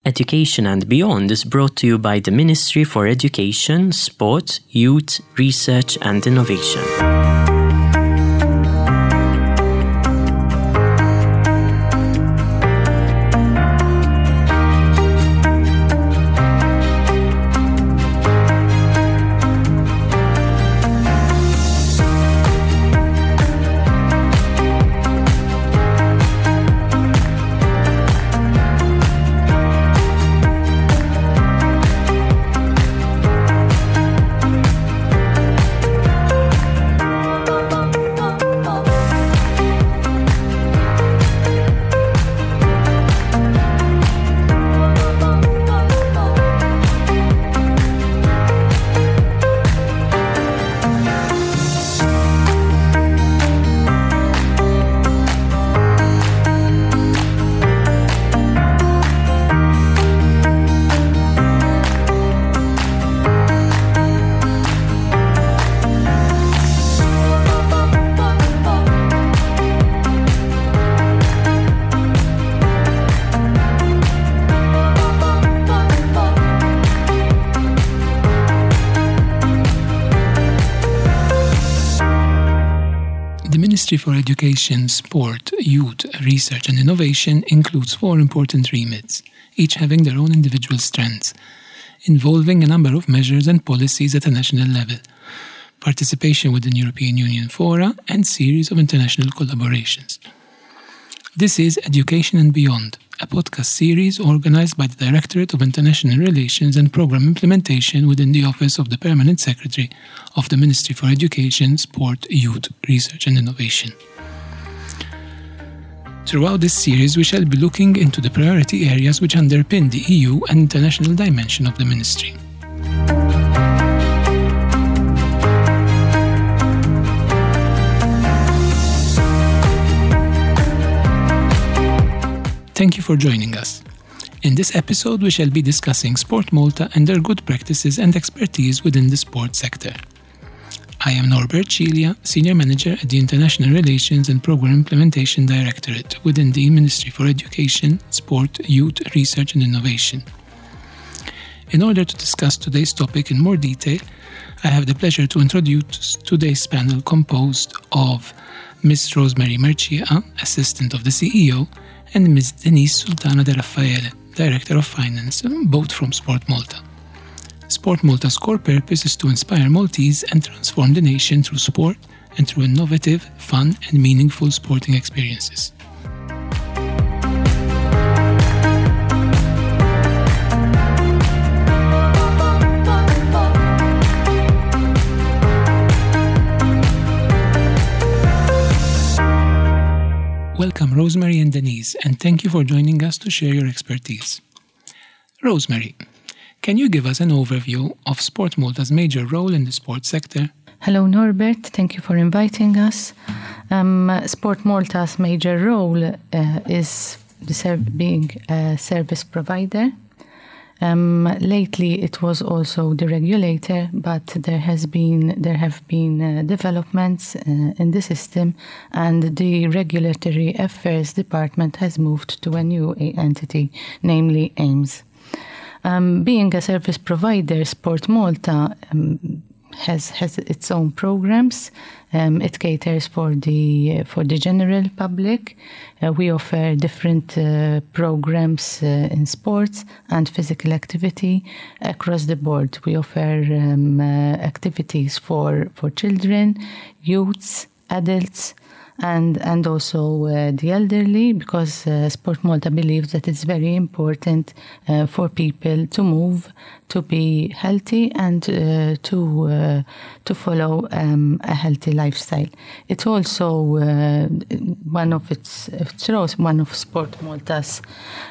Education and Beyond is brought to you by the Ministry for Education, Sport, Youth, Research and Innovation. The Ministry for Education, Sport, Youth, Research and Innovation includes 4 important remits, each having their own individual strengths, involving a number of measures and policies at a national level, participation within European Union fora, and series of international collaborations. This is Education and Beyond, a podcast series organized by the Directorate of International Relations and Programme Implementation within the Office of the Permanent Secretary of the Ministry for Education, Sport, Youth, Research and Innovation. Throughout this series, we shall be looking into the priority areas which underpin the EU and international dimension of the Ministry. Thank you for joining us. In this episode, we shall be discussing Sport Malta and their good practices and expertise within the sport sector. I am Norbert Cilia, Senior Manager at the International Relations and Programme Implementation Directorate within the Ministry for Education, Sport, Youth, Research and Innovation. In order to discuss today's topic in more detail, I have the pleasure to introduce today's panel composed of Ms. Rosemary Mercia, Assistant of the CEO, and Ms. Denise Sultana De Raffaele, Director of Finance, both from Sport Malta. Sport Malta's core purpose is to inspire Maltese and transform the nation through sport and through innovative, fun and meaningful sporting experiences. Welcome, Rosemary and Denise, and thank you for joining us to share your expertise. Rosemary, can you give us an overview of Sport Malta's major role in the sports sector? Hello, Norbert. Thank you for inviting us. Sport Malta's major role is being a service provider. Lately, it was also the regulator, but there have been developments in the system, and the Regulatory Affairs Department has moved to a new entity, namely AIMS. Being a service provider, Sport Malta has its own programs. It caters for the general public. We offer different programs in sports and physical activity across the board. We offer activities for children, youths, adults, and also the elderly, because Sport Malta believes that it's very important for people to move, to be healthy, and to follow a healthy lifestyle. It's also one of its roles. One of Sport Malta's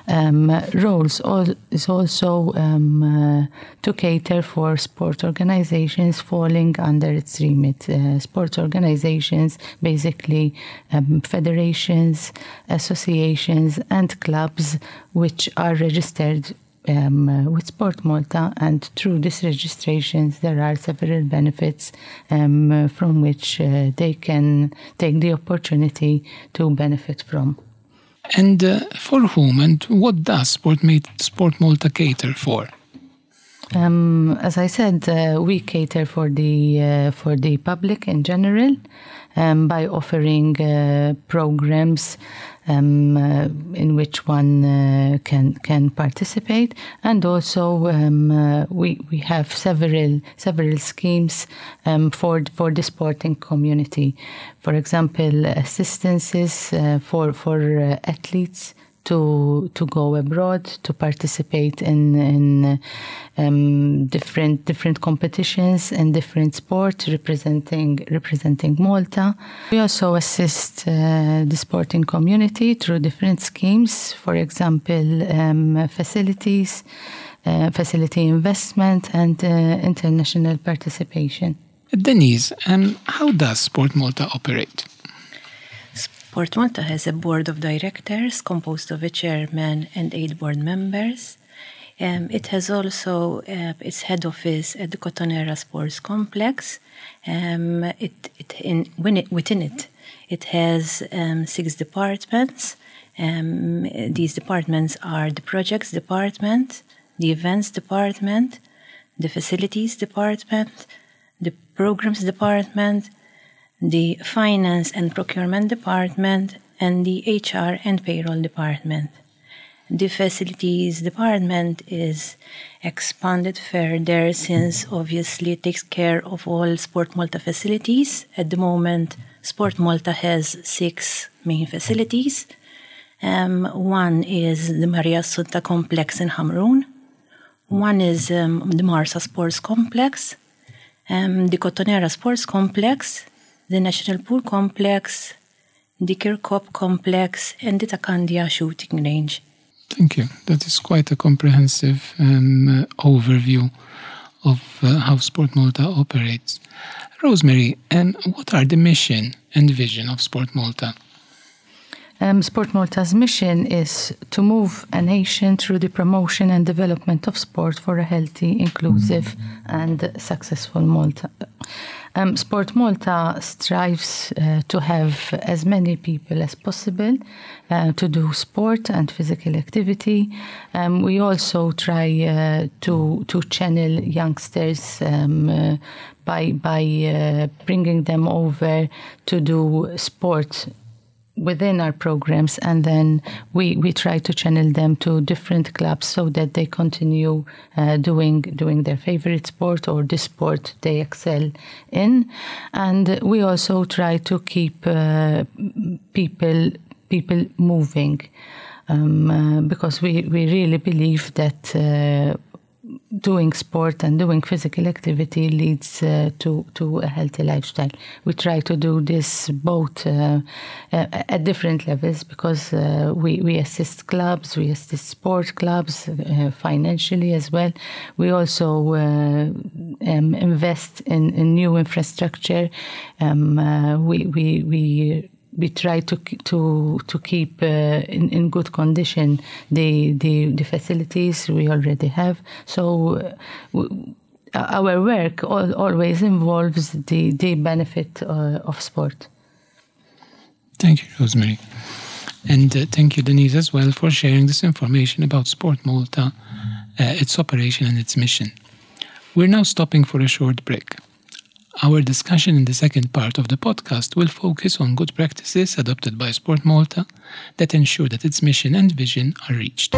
roles is also to cater for sport organizations falling under its remit. Sport organizations, basically federations, associations and clubs which are registered with Sport Malta, and through these registrations there are several benefits from which they can take the opportunity to benefit from. And for whom and what does Sport Malta cater for? As I said, we cater for the public in general by offering programs in which one can participate, and also we have several schemes for the sporting community. For example, assistances for athletes to go abroad, to participate in different competitions and different sports representing Malta. We also assist the sporting community through different schemes, for example, facilities, facility investment, and international participation. Denise, how does Sport Malta operate? Sport Malta has a board of directors composed of a chairman and 8 board members. It has also its head office at the Cotonera Sports Complex. Within it has 6 departments. These departments are the projects department, the events department, the facilities department, the programs department, the finance and procurement department, and the HR and payroll department. The facilities department is expanded further since obviously it takes care of all Sport Malta facilities. At the moment, Sport Malta has 6 main facilities. One is the Maria Assunta Complex in Hamrun. One is the Marsa Sports Complex, the Cotonera Sports Complex, the National Pool Complex, the Kirkop Complex, and the Takandia Shooting Range. Thank you. That is quite a comprehensive overview of how Sport Malta operates. Rosemary, what are the mission and vision of Sport Malta? Sport Malta's mission is to move a nation through the promotion and development of sport for a healthy, inclusive, and successful Malta. Sport Malta strives to have as many people as possible to do sport and physical activity. We also try to channel youngsters by bringing them over to do sport within our programs, and then we try to channel them to different clubs so that they continue doing their favorite sport or the sport they excel in. And we also try to keep people moving because we really believe that doing sport and doing physical activity leads to a healthy lifestyle. We try to do this both at different levels because we assist clubs, we assist sport clubs financially as well. We also invest in new infrastructure. We try to keep in good condition the facilities we already have. So our work always involves the benefit of sport. Thank you, Rosemary. And thank you, Denise, as well, for sharing this information about Sport Malta, its operation and its mission. We're now stopping for a short break. Our discussion in the second part of the podcast will focus on good practices adopted by Sport Malta that ensure that its mission and vision are reached.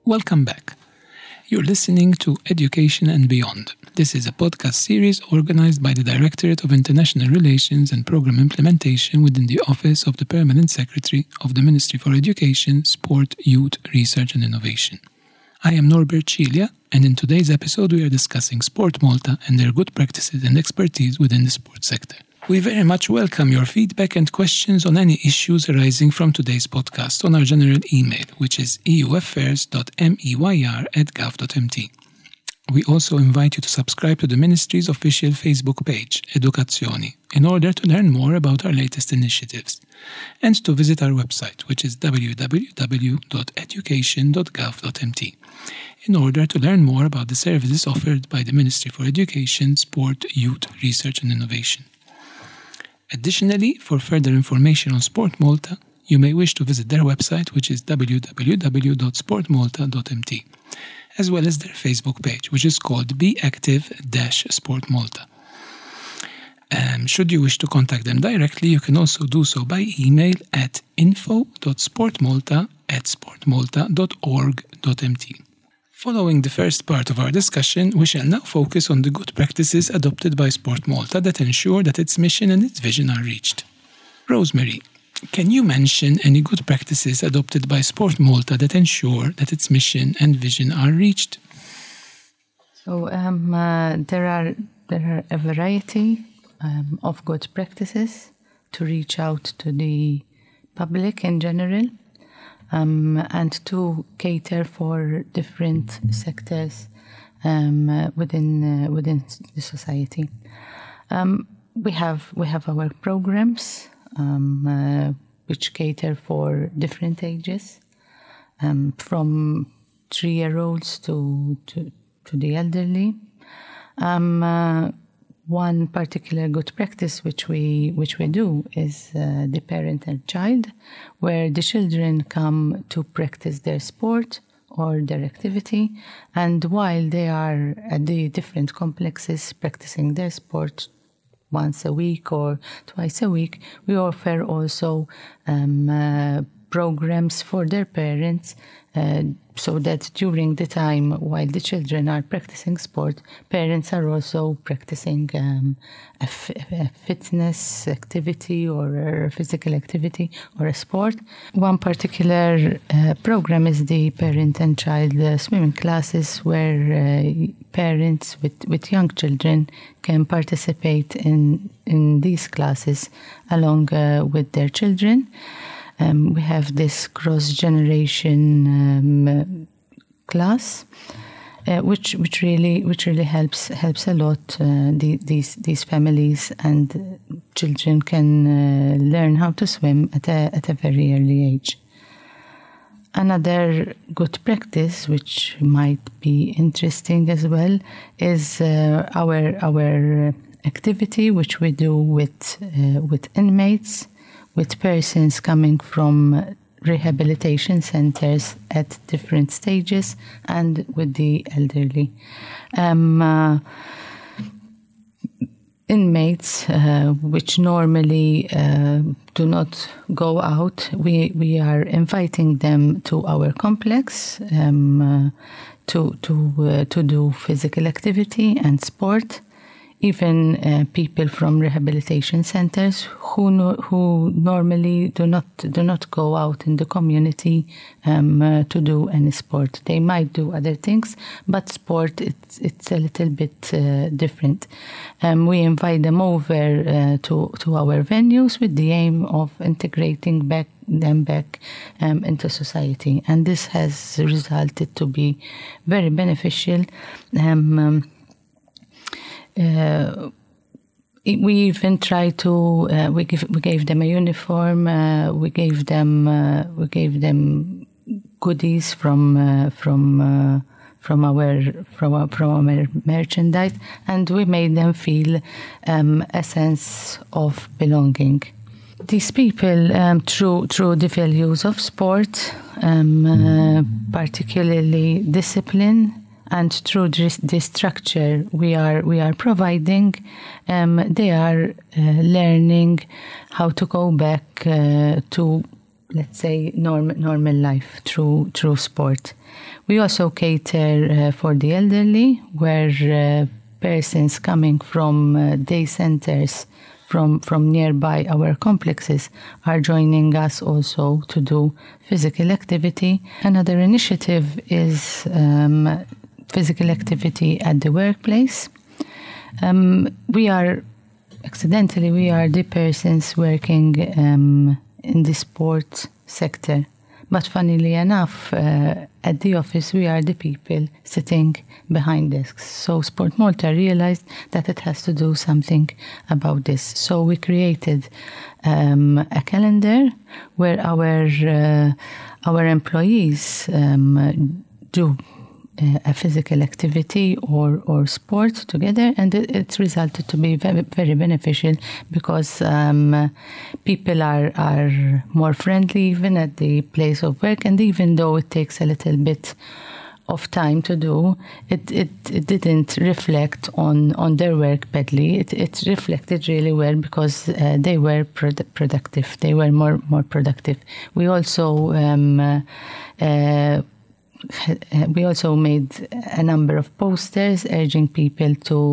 Welcome back. You're listening to Education and Beyond. This is a podcast series organized by the Directorate of International Relations and Program Implementation within the Office of the Permanent Secretary of the Ministry for Education, Sport, Youth, Research and Innovation. I am Norbert Cilia, and in today's episode we are discussing Sport Malta and their good practices and expertise within the sports sector. We very much welcome your feedback and questions on any issues arising from today's podcast on our general email, which is euaffairs.meyr@gov.mt. We also invite you to subscribe to the Ministry's official Facebook page, Educazioni, in order to learn more about our latest initiatives, and to visit our website, which is www.education.gov.mt, in order to learn more about the services offered by the Ministry for Education, Sport, Youth, Research and Innovation. Additionally, for further information on Sport Malta, you may wish to visit their website, which is www.sportmalta.mt, as well as their Facebook page, which is called Be Active-Sport Malta. Should you wish to contact them directly, you can also do so by email at info.sportmalta@sportmalta.org.mt. Following the first part of our discussion, we shall now focus on the good practices adopted by Sport Malta that ensure that its mission and its vision are reached. Rosemary, can you mention any good practices adopted by Sport Malta that ensure that its mission and vision are reached? So there are a variety of good practices to reach out to the public in general. And to cater for different sectors within the society. We have our programs which cater for different ages, from 3-year-olds to the elderly. One particular good practice which we do is the parent and child, where the children come to practice their sport or their activity, and while they are at the different complexes practicing their sport once a week or twice a week, we offer also programs for their parents, so that during the time while the children are practicing sport, parents are also practicing a fitness activity or a physical activity or a sport. One particular program is the parent and child swimming classes, where parents with young children can participate in these classes along with their children. We have this cross-generation class, which really helps a lot. These families and children can learn how to swim at a very early age. Another good practice, which might be interesting as well, is our activity which we do with inmates, with persons coming from rehabilitation centers at different stages, and with the elderly. Inmates, which normally do not go out, we are inviting them to our complex to do physical activity and sport. Even people from rehabilitation centers who normally do not go out in the community to do any sport. They might do other things, but sport it's a little bit different. We invite them over to our venues with the aim of integrating them back into society, and this has resulted to be very beneficial. We even try to we gave them a uniform. We gave them goodies from our merchandise, and we made them feel a sense of belonging. These people, through the values of sport, particularly discipline, and through the structure we are providing, they are learning how to go back to let's say, normal life through sport. We also cater for the elderly, where persons coming from day centers from nearby our complexes are joining us also to do physical activity. Another initiative is physical activity at the workplace. We are the persons working in the sport sector. But funnily enough, at the office, we are the people sitting behind desks. So Sport Malta realized that it has to do something about this. So we created a calendar where our employees do a physical activity or sport together, and it's resulted to be very, very beneficial because people are more friendly even at the place of work, and even though it takes a little bit of time to do, it didn't reflect on their work badly. It reflected really well because they were productive. They were more productive. We also made a number of posters urging people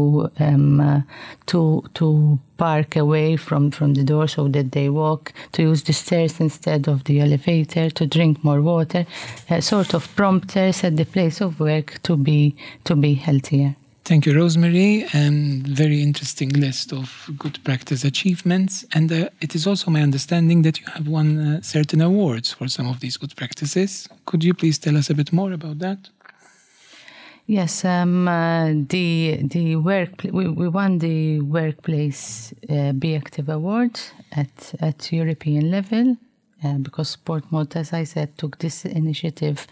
to park away from the door so that they walk, to use the stairs instead of the elevator, to drink more water, sort of prompters at the place of work to be healthier. Thank you, Rosemary, and very interesting list of good practice achievements. And it is also my understanding that you have won certain awards for some of these good practices. Could you please tell us a bit more about that? Yes, we won the Workplace Be Active Award at European level. Because Sport Malta, as I said, took this initiative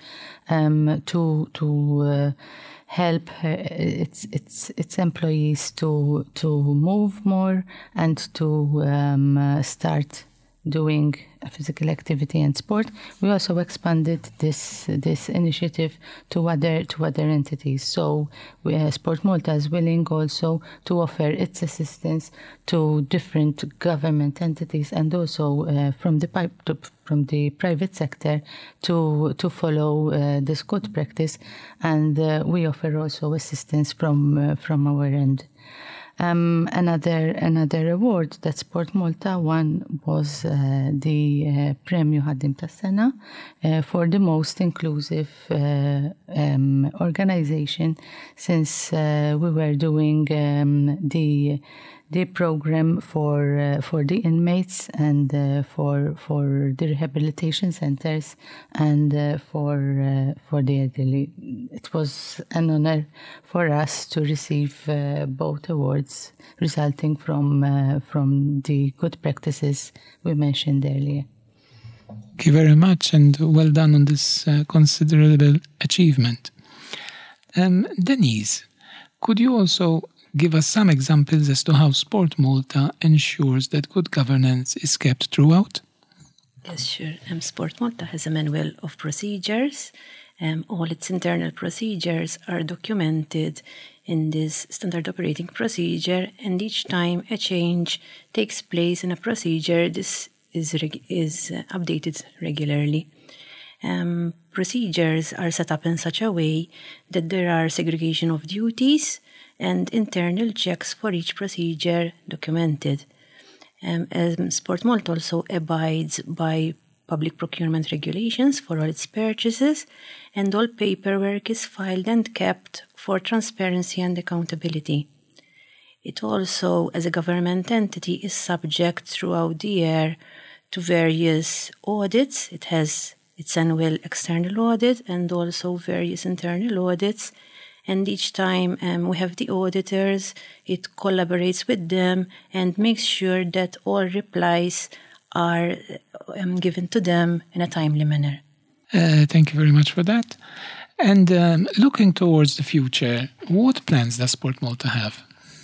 to help its employees to move more and to start doing physical activity and sport. We also expanded this initiative to other entities. So Sport Malta is willing also to offer its assistance to different government entities and also from the private sector to follow this good practice, and we offer also assistance from our end. Another award that Sport Malta won was the Premio Ħaddim Tas-Sena for the most inclusive organization, since we were doing the program for the inmates and for the rehabilitation centers and for the elderly. It was an honor for us to receive both awards resulting from the good practices we mentioned earlier. Thank you very much, and well done on this considerable achievement. Denise, could you also give us some examples as to how Sport Malta ensures that good governance is kept throughout? Yes, sure. Sport Malta has a manual of procedures. All its internal procedures are documented in this standard operating procedure, and each time a change takes place in a procedure, this is updated regularly. Procedures are set up in such a way that there are segregation of duties and internal checks for each procedure documented. Sport Malta also abides by public procurement regulations for all its purchases, and all paperwork is filed and kept for transparency and accountability. It also, as a government entity, is subject throughout the year to various audits. It has its annual external audit and also various internal audits. And each time we have the auditors, it collaborates with them and makes sure that all replies are given to them in a timely manner. Thank you very much for that. And looking towards the future, what plans does Sport Malta have?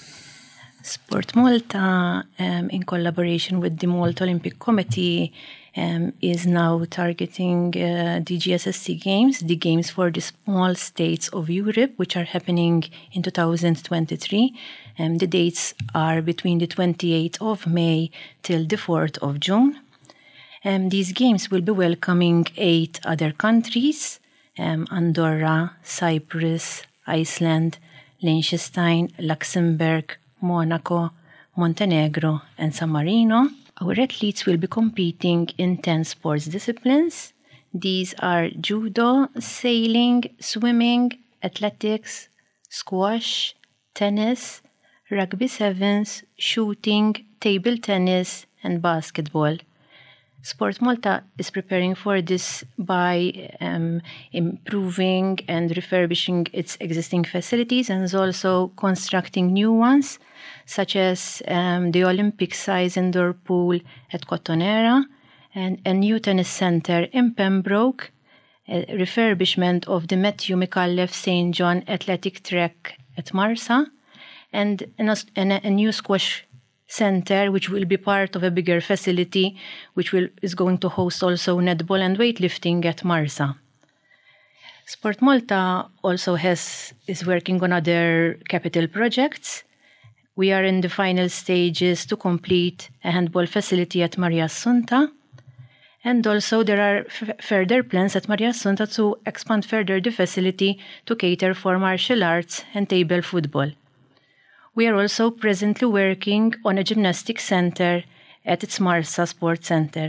Sport Malta, in collaboration with the Malta Olympic Committee, is now targeting the GSSC Games, the Games for the Small States of Europe, which are happening in 2023. The dates are between the 28th of May till the 4th of June. These games will be welcoming 8 other countries, Andorra, Cyprus, Iceland, Liechtenstein, Luxembourg, Monaco, Montenegro, and San Marino. Our athletes will be competing in 10 sports disciplines. These are judo, sailing, swimming, athletics, squash, tennis, rugby sevens, shooting, table tennis, and basketball. Sport Malta is preparing for this by improving and refurbishing its existing facilities and is also constructing new ones, such as the Olympic-size indoor pool at Cottonera and a new tennis center in Pembroke, a refurbishment of the Matthew McAuliffe St. John athletic track at Marsa, and a new squash center, which will be part of a bigger facility, which is going to host also netball and weightlifting at Marsa. Sport Malta also is working on other capital projects. We are in the final stages to complete a handball facility at Maria Assunta. And also there are further plans at Maria Assunta to expand further the facility to cater for martial arts and table football. We are also presently working on a gymnastics center at its Marsa Sports Center.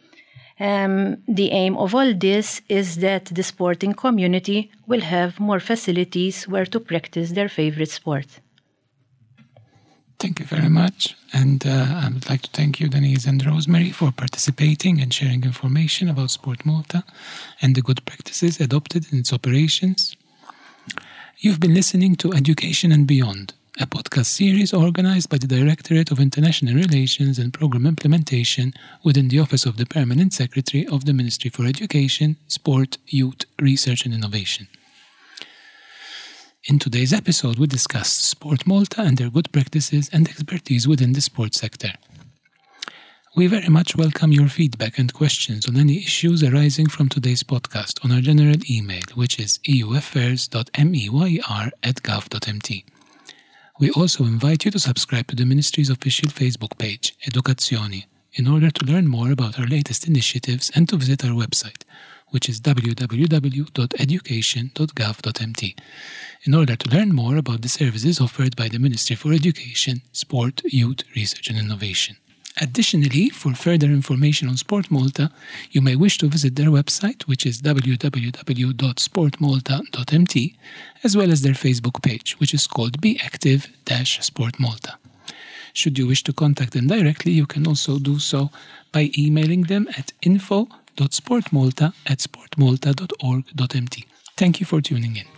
The aim of all this is that the sporting community will have more facilities where to practice their favorite sport. Thank you very much. And I would like to thank you, Denise and Rosemary, for participating and sharing information about Sport Malta and the good practices adopted in its operations. You've been listening to Education and Beyond, a podcast series organized by the Directorate of International Relations and Program Implementation within the Office of the Permanent Secretary of the Ministry for Education, Sport, Youth, Research and Innovation. In today's episode, we discussed Sport Malta and their good practices and expertise within the sports sector. We very much welcome your feedback and questions on any issues arising from today's podcast on our general email, which is euaffairs.meyr@gov.mt. We also invite you to subscribe to the Ministry's official Facebook page, Educazioni, in order to learn more about our latest initiatives and to visit our website, which is www.education.gov.mt, in order to learn more about the services offered by the Ministry for Education, Sport, Youth, Research and Innovation. Additionally, for further information on Sport Malta, you may wish to visit their website, which is www.sportmalta.mt, as well as their Facebook page, which is called Be Active-Sport Malta. Should you wish to contact them directly, you can also do so by emailing them at info.sportmalta@sportmalta.org.mt. Thank you for tuning in.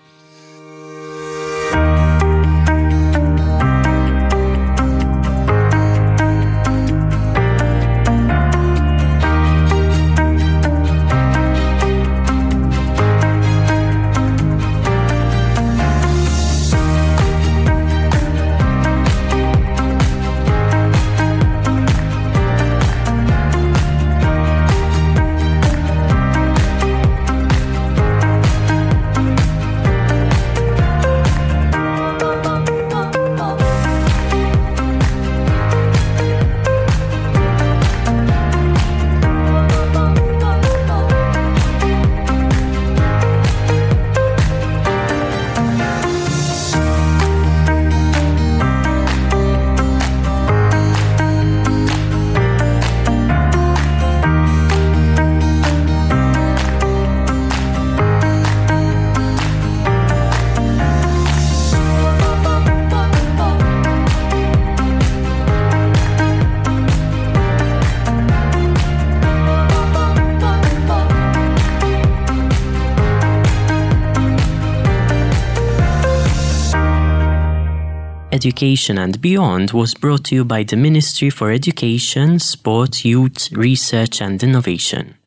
Education and Beyond was brought to you by the Ministry for Education, Sport, Youth, Research and Innovation.